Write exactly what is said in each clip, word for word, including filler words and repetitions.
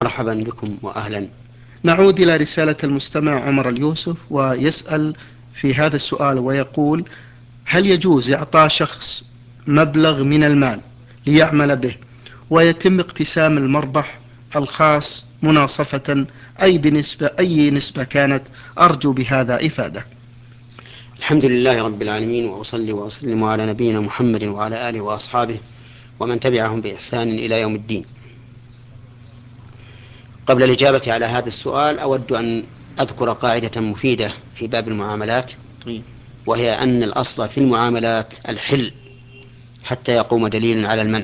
مرحبا بكم وأهلا. نعود إلى رسالة المستمع عمر اليوسف، ويسأل في هذا السؤال ويقول: هل يجوز إعطاء شخص مبلغ من المال ليعمل به ويتم اقتسام المربح الخاص مناصفة، أي بنسبة أي نسبة كانت؟ أرجو بهذا إفادة. الحمد لله رب العالمين، وأصلي وأسلم على نبينا محمد وعلى آله وأصحابه ومن تبعهم بإحسان إلى يوم الدين. قبل الإجابة على هذا السؤال أود أن أذكر قاعدة مفيدة في باب المعاملات، وهي أن الأصل في المعاملات الحل حتى يقوم دليل على المنع،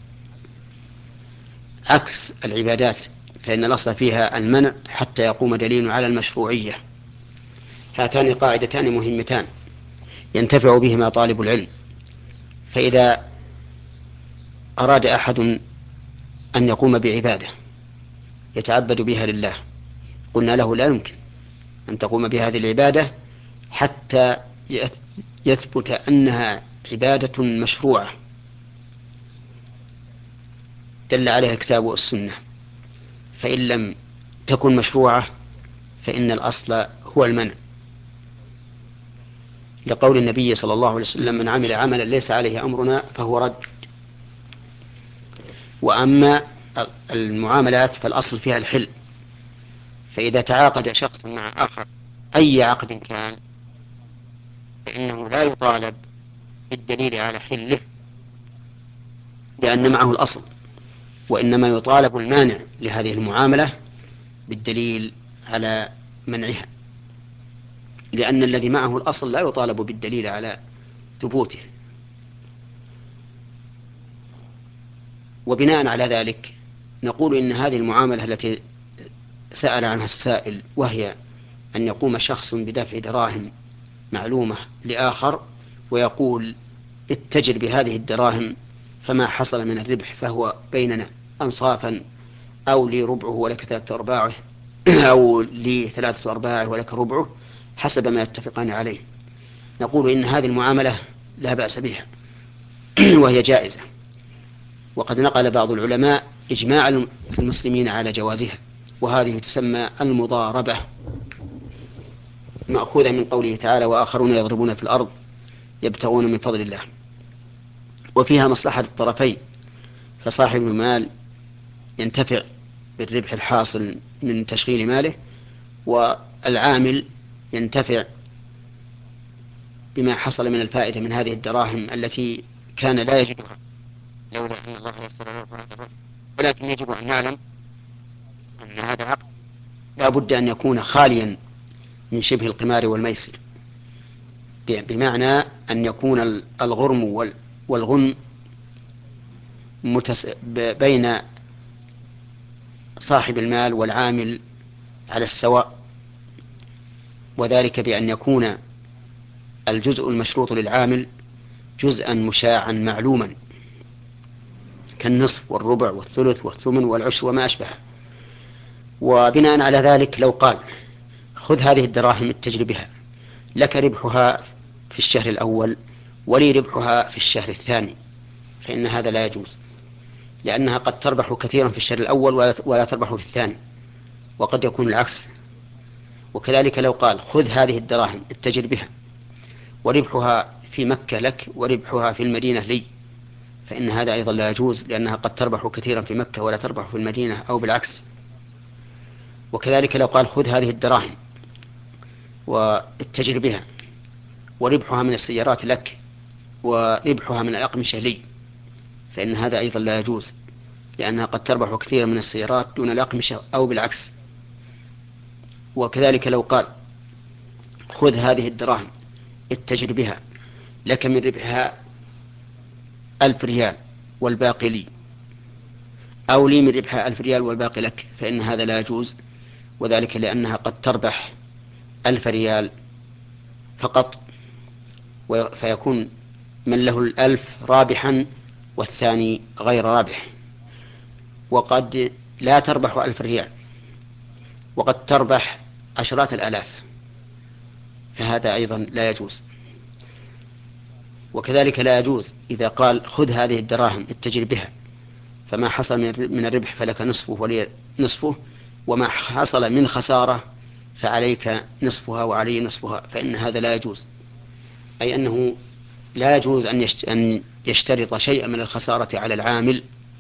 عكس العبادات فإن الأصل فيها المنع حتى يقوم دليل على المشروعية. هاتان قاعدتان مهمتان ينتفع بهما طالب العلم. فإذا أراد أحد أن يقوم بعبادة يتعبد بها لله، قلنا له لا يمكن أن تقوم بهذه العبادة حتى يثبت أنها عبادة مشروعة دل عليها الكتاب والسنة. فإن لم تكن مشروعة فإن الأصل هو المنع، لقول النبي صلى الله عليه وسلم: من عمل عملا ليس عليه أمرنا فهو رد. وأما المعاملات فالأصل فيها الحل، فإذا تعاقد شخص مع آخر أي عقد كان فإنه لا يطالب بالدليل على حله لأن معه الأصل، وإنما يطالب المانع لهذه المعاملة بالدليل على منعها، لأن الذي معه الأصل لا يطالب بالدليل على ثبوته. وبناء على ذلك نقول إن هذه المعاملة التي سأل عنها السائل، وهي أن يقوم شخص بدفع دراهم معلومة لآخر ويقول: اتجر بهذه الدراهم، فما حصل من الربح فهو بيننا أنصافا، أو لي ربعه ولك ثلاثة أرباعه، أو لي ثلاثة أرباعه ولك ربعه، حسب ما يتفقان عليه. نقول إن هذه المعاملة لا بأس بها وهي جائزة، وقد نقل بعض العلماء إجماع المسلمين على جوازها، وهذه تسمى المضاربة، مأخوذة من قوله تعالى: وآخرون يضربون في الأرض يبتغون من فضل الله. وفيها مصلحة الطرفين، فصاحب المال ينتفع بالربح الحاصل من تشغيل ماله، والعامل ينتفع بما حصل من الفائدة من هذه الدراهم التي كان لا يجدها لولا أن الله يسر له هذا الربح. ولكن يجب أن نعلم أن هذا العقد لا بد أن يكون خاليا من شبه القمار والميسر، بمعنى أن يكون الغرم والغنم متس... بين صاحب المال والعامل على السواء، وذلك بأن يكون الجزء المشروط للعامل جزءا مشاعا معلوما كالنصف والربع والثلث والثمن والعشر وما أشبه. وبناء على ذلك لو قال: خذ هذه الدراهم اتجر بها، لك ربحها في الشهر الأول ولي ربحها في الشهر الثاني، فإن هذا لا يجوز، لأنها قد تربح كثيرا في الشهر الأول ولا تربح في الثاني، وقد يكون العكس. وكذلك لو قال: خذ هذه الدراهم اتجر بها وربحها في مكة لك وربحها في المدينة لي، فإن هذا أيضا لا يجوز، لأنها قد تربح كثيرا في مكة ولا تربح في المدينة أو بالعكس. وكذلك لو قال: خذ هذه الدراهم واتجر بها وربحها من السيارات لك وربحها من الأقمشة لي، فإن هذا أيضا لا يجوز، لأنها قد تربح كثيرا من السيارات دون الأقمشة أو بالعكس. وكذلك لو قال: خذ هذه الدراهم اتجر بها، لك من ربحها ألف ريال والباقي لي، أو لي من ربحها ألف ريال والباقي لك، فإن هذا لا يجوز، وذلك لأنها قد تربح ألف ريال فقط، فيكون من له الألف رابحا والثاني غير رابح. وقد لا تربح ألف ريال وقد تربح عشرات الآلاف، فهذا أيضا لا يجوز. وكذلك لا يجوز إذا قال: خذ هذه الدراهم اتجر بها، فما حصل من الربح فلك نصفه ولي نصفه، وما حصل من خسارة فعليك نصفها وعلي نصفها، فإن هذا لا يجوز. أي أنه لا يجوز أن يشترط شيئا من الخسارة على العامل،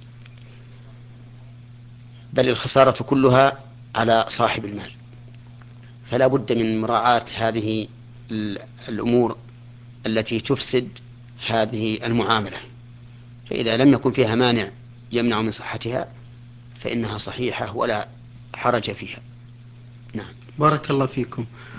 بل الخسارة كلها على صاحب المال. فلا بد من مراعاة هذه الأمور التي تفسد هذه المعاملة، فإذا لم يكن فيها مانع يمنع من صحتها فإنها صحيحة ولا حرج فيها. نعم. بارك الله فيكم.